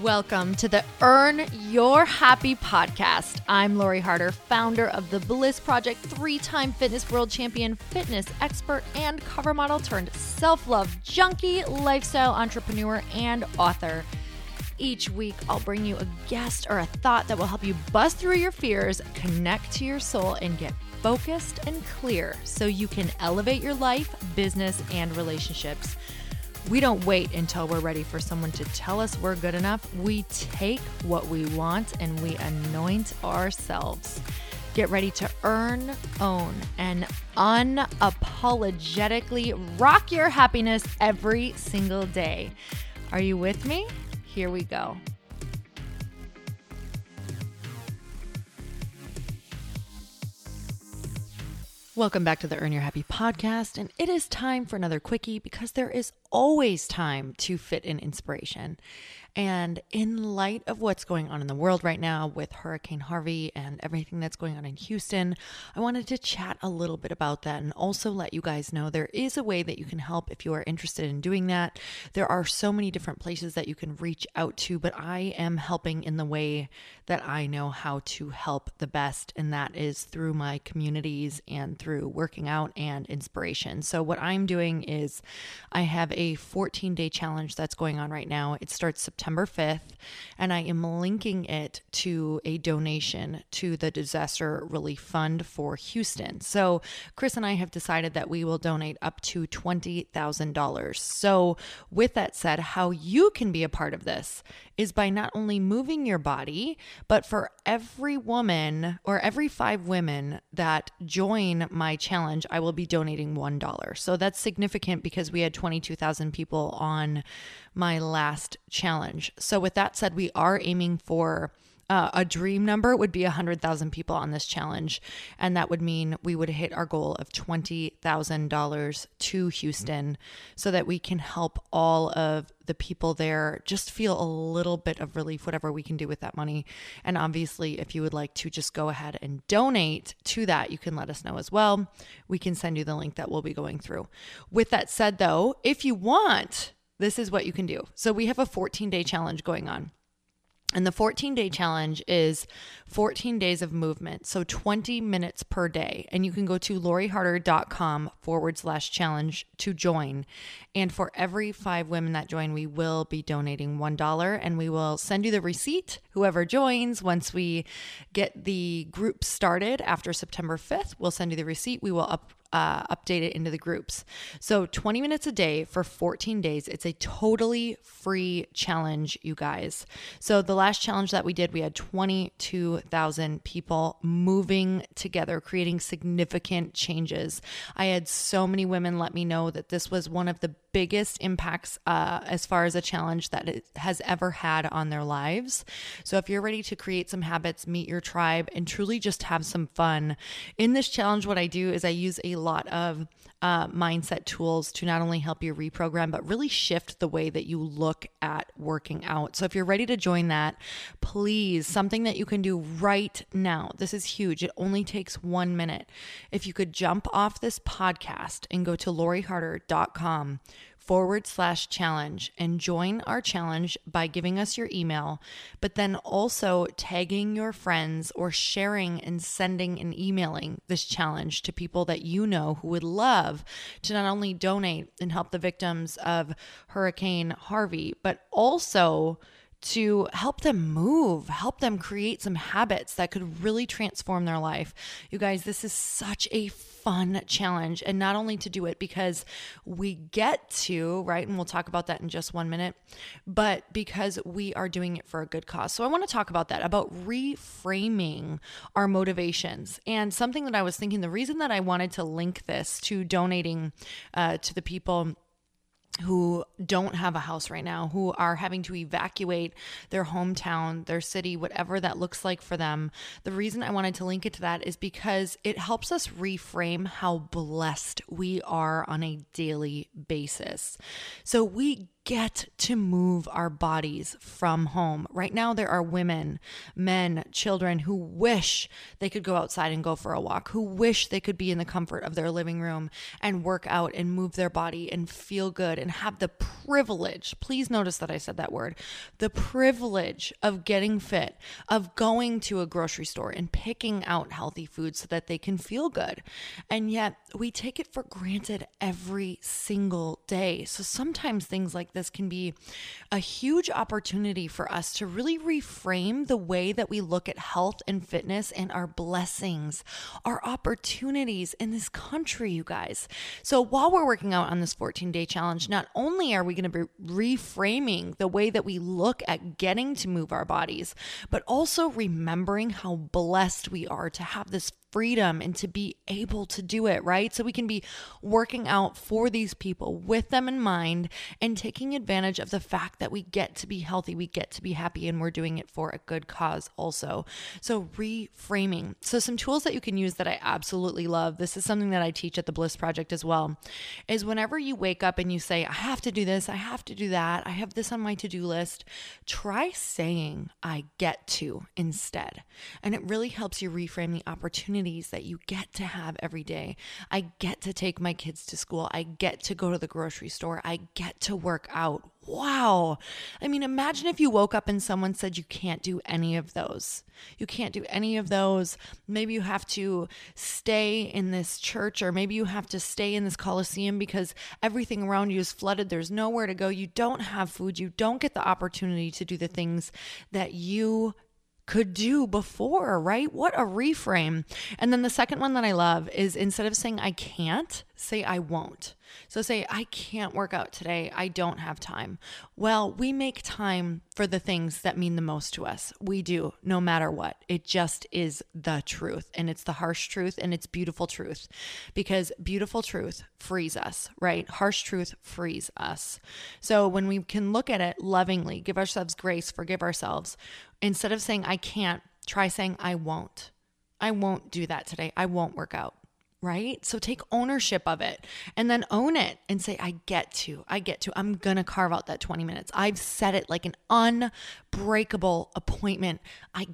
Welcome to the Earn Your Happy podcast. I'm Lori Harder, founder of the Bliss Project, 3-time fitness world champion, fitness expert, and cover model turned self-love junkie, lifestyle entrepreneur, and author. Each week, I'll bring you a guest or a thought that will help you bust through your fears, connect to your soul, and get focused and clear so you can elevate your life, business, and relationships. We don't wait until we're ready for someone to tell us we're good enough. We take what we want and we anoint ourselves. Get ready to earn, own, and unapologetically rock your happiness every single day. Are you with me? Here we go. Welcome back to the Earn Your Happy podcast, and it is time for another quickie because there is always time to fit in inspiration. And in light of what's going on in the world right now with Hurricane Harvey and everything that's going on in Houston, I wanted to chat a little bit about that and also let you guys know there is a way that you can help if you are interested in doing that. There are so many different places that you can reach out to, but I am helping in the way that I know how to help the best, and that is through my communities and through working out and inspiration. So what I'm doing is I have a 14-day challenge that's going on right now. It starts September 5th, and I am linking it to a donation to the Disaster Relief Fund for Houston. So Chris and I have decided that we will donate up to $20,000. So with that said, how you can be a part of this is by not only moving your body, but for every woman or every 5 women that join my challenge, I will be donating $1. So that's significant because we had 22,000 people on my last challenge. So with that said, we are aiming for a dream number would be 100,000 people on this challenge. And that would mean we would hit our goal of $20,000 to Houston so that we can help all of the people there just feel a little bit of relief, whatever we can do with that money. And obviously, if you would like to just go ahead and donate to that, you can let us know as well. We can send you the link that we'll be going through. With that said, though, if you want, this is what you can do. So we have a 14-day challenge going on. And the 14-day challenge is 14 days of movement, so 20 minutes per day. And you can go to loriharder.com/challenge to join. And for every 5 women that join, we will be donating $1, and we will send you the receipt, whoever joins. Once we get the group started after September 5th, we'll send you the receipt. We will update it into the groups. So 20 minutes a day for 14 days. It's a totally free challenge, you guys. So the last challenge that we did, we had 22,000 people moving together, creating significant changes. I had so many women let me know that this was one of the biggest impacts as far as a challenge that it has ever had on their lives. So if you're ready to create some habits, meet your tribe, and truly just have some fun, in this challenge, what I do is I use a lot of mindset tools to not only help you reprogram, but really shift the way that you look at working out. So if you're ready to join that, please, something that you can do right now. This is huge. It only takes 1 minute. If you could jump off this podcast and go to loriharder.com/challenge and join our challenge by giving us your email, but then also tagging your friends or sharing and sending and emailing this challenge to people that you know who would love to not only donate and help the victims of Hurricane Harvey, but also to help them move, help them create some habits that could really transform their life. You guys, this is such a fun challenge. And not only to do it because we get to, right? And we'll talk about that in just 1 minute, but because we are doing it for a good cause. So I want to talk about that, about reframing our motivations. And something that I was thinking, the reason that I wanted to link this to donating to the people who don't have a house right now, who are having to evacuate their hometown, their city, whatever that looks like for them. The reason I wanted to link it to that is because it helps us reframe how blessed we are on a daily basis. So we get to move our bodies from home. Right now, there are women, men, children who wish they could go outside and go for a walk, who wish they could be in the comfort of their living room and work out and move their body and feel good and have the privilege. Please notice that I said that word, the privilege of getting fit, of going to a grocery store and picking out healthy foods so that they can feel good. And yet we take it for granted every single day. So sometimes things like this can be a huge opportunity for us to really reframe the way that we look at health and fitness and our blessings, our opportunities in this country, you guys. So while we're working out on this 14-day challenge, not only are we going to be reframing the way that we look at getting to move our bodies, but also remembering how blessed we are to have this freedom and to be able to do it, right? So we can be working out for these people with them in mind and taking advantage of the fact that we get to be healthy, we get to be happy, and we're doing it for a good cause also. So reframing. So some tools that you can use that I absolutely love, this is something that I teach at the Bliss Project as well, is whenever you wake up and you say, I have to do this, I have to do that, I have this on my to-do list, try saying I get to instead. And it really helps you reframe the opportunity that you get to have every day. I get to take my kids to school. I get to go to the grocery store. I get to work out. Wow. I mean, imagine if you woke up and someone said you can't do any of those. You can't do any of those. Maybe you have to stay in this church, or maybe you have to stay in this Coliseum because everything around you is flooded. There's nowhere to go. You don't have food. You don't get the opportunity to do the things that you could do before, right? What a reframe. And then the second one that I love is, instead of saying I can't, say I won't. So say I can't work out today. I don't have time. Well, we make time for the things that mean the most to us. We do, no matter what. It just is the truth. And it's the harsh truth, and it's beautiful truth, because beautiful truth frees us, right? Harsh truth frees us. So when we can look at it lovingly, give ourselves grace, forgive ourselves, instead of saying I can't, try saying I won't. I won't do that today. I won't work out. Right? So take ownership of it and then own it and say, I'm going to carve out that 20 minutes. I've set it like an unbreakable appointment. I'm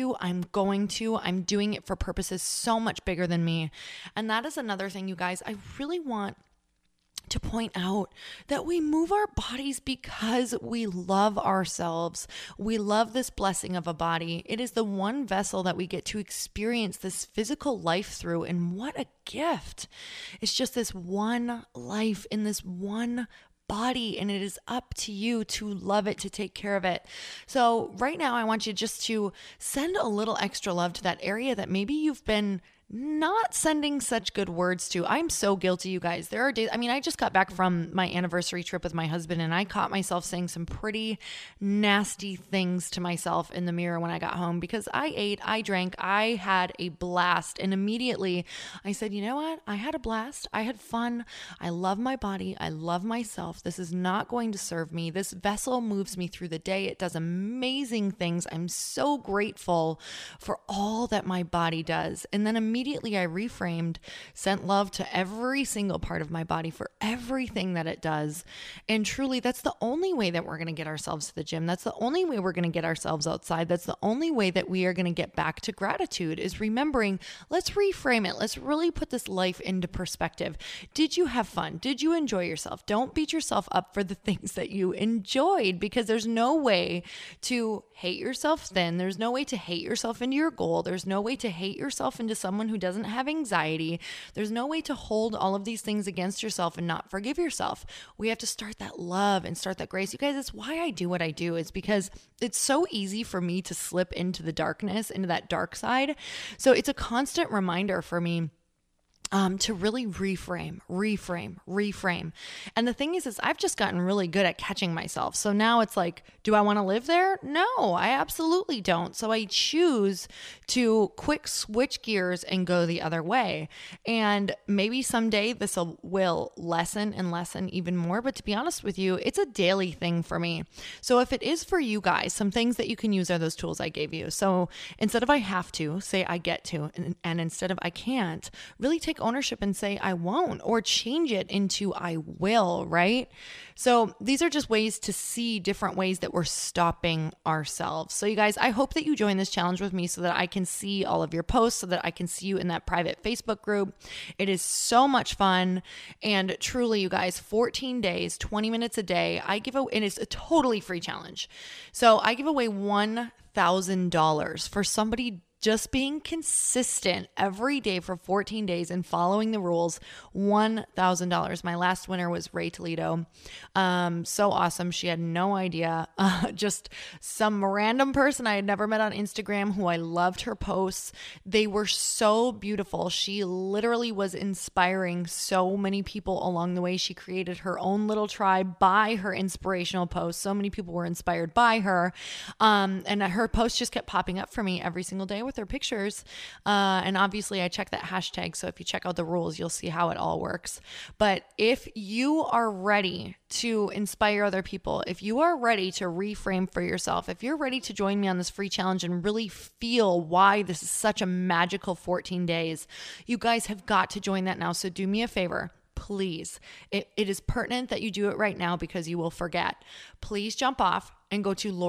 doing it for purposes so much bigger than me. And that is another thing, you guys, I really want to point out that we move our bodies because we love ourselves. We love this blessing of a body. It is the one vessel that we get to experience this physical life through. And what a gift. It's just this one life in this one body, and it is up to you to love it, to take care of it. So right now, I want you just to send a little extra love to that area that maybe you've been not sending such good words to. I'm so guilty, you guys. There are days, I just got back from my anniversary trip with my husband, and I caught myself saying some pretty nasty things to myself in the mirror when I got home, because I ate, I drank, I had a blast. And immediately I said, you know what? I had a blast. I had fun. I love my body. I love myself. This is not going to serve me. This vessel moves me through the day. It does amazing things. I'm so grateful for all that my body does. And then immediately I reframed, sent love to every single part of my body for everything that it does. And truly, that's the only way that we're going to get ourselves to the gym. That's the only way we're going to get ourselves outside. That's the only way that we are going to get back to gratitude, is remembering, let's reframe it. Let's really put this life into perspective. Did you have fun? Did you enjoy yourself? Don't beat yourself up for the things that you enjoyed, because there's no way to hate yourself thin. There's no way to hate yourself into your goal. There's no way to hate yourself into someone who doesn't have anxiety. There's no way to hold all of these things against yourself and not forgive yourself. We have to start that love and start that grace. You guys, it's why I do what I do, is because it's so easy for me to slip into the darkness, into that dark side. So it's a constant reminder for me to really reframe. And the thing is I've just gotten really good at catching myself. So now it's like, do I want to live there? No, I absolutely don't. So I choose to quick switch gears and go the other way. And maybe someday this will lessen and lessen even more. But to be honest with you, it's a daily thing for me. So if it is for you guys, some things that you can use are those tools I gave you. So instead of I have to, say I get to, and instead of I can't, really take take ownership and say, I won't, or change it into I will, right? So these are just ways to see different ways that we're stopping ourselves. So you guys, I hope that you join this challenge with me so that I can see all of your posts, so that I can see you in that private Facebook group. It is so much fun. And truly, you guys, 14 days, 20 minutes a day, and it's a totally free challenge. So I give away $1,000 for somebody just being consistent every day for 14 days and following the rules. $1,000. My last winner was Ray Toledo. So awesome. She had no idea. Just some random person I had never met on Instagram who I loved her posts. They were so beautiful. She literally was inspiring so many people along the way. She created her own little tribe by her inspirational posts. So many people were inspired by her. And her posts just kept popping up for me every single day with their pictures. And obviously I check that hashtag. So if you check out the rules, you'll see how it all works. But if you are ready to inspire other people, if you are ready to reframe for yourself, if you're ready to join me on this free challenge and really feel why this is such a magical 14 days, you guys have got to join that now. So do me a favor. Please, it is pertinent that you do it right now because you will forget. Please jump off and go to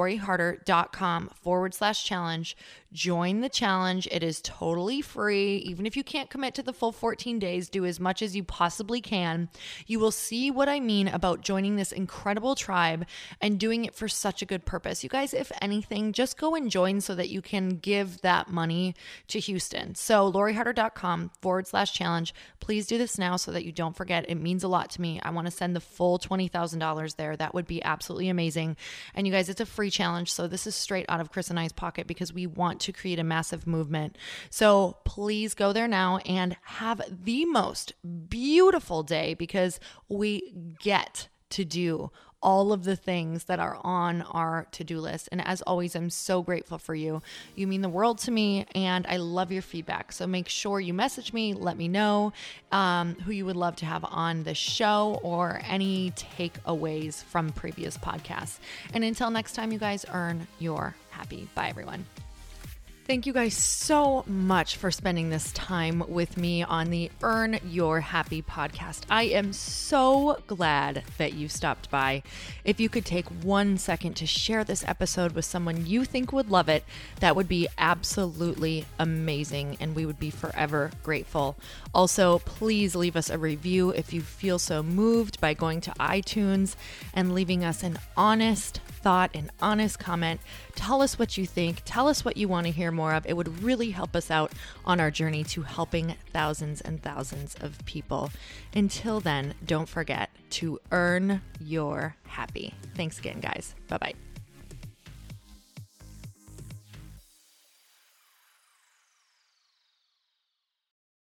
loriharder.com/challenge. Join the challenge. It is totally free. Even if you can't commit to the full 14 days, do as much as you possibly can. You will see what I mean about joining this incredible tribe and doing it for such a good purpose. You guys, if anything, just go and join so that you can give that money to Houston. So loriharder.com/challenge. Please do this now so that you don't forget. It means a lot to me. I want to send the full $20,000 there. That would be absolutely amazing. And you guys, it's a free challenge. So this is straight out of Chris and I's pocket because we want to create a massive movement. So please go there now and have the most beautiful day because we get to do all of the things that are on our to-do list. And as always, I'm so grateful for you. You mean the world to me and I love your feedback. So make sure you message me, let me know who you would love to have on the show or any takeaways from previous podcasts. And until next time, you guys, earn your happy. Bye, everyone. Thank you guys so much for spending this time with me on the Earn Your Happy podcast. I am so glad that you stopped by. If you could take 1 second to share this episode with someone you think would love it, that would be absolutely amazing, and we would be forever grateful. Also, please leave us a review if you feel so moved by going to iTunes and leaving us an honest thought, an honest comment. Tell us what you think. Tell us what you want to hear more of. It would really help us out on our journey to helping thousands and thousands of people. Until then, don't forget to earn your happy. Thanks again, guys. Bye-bye.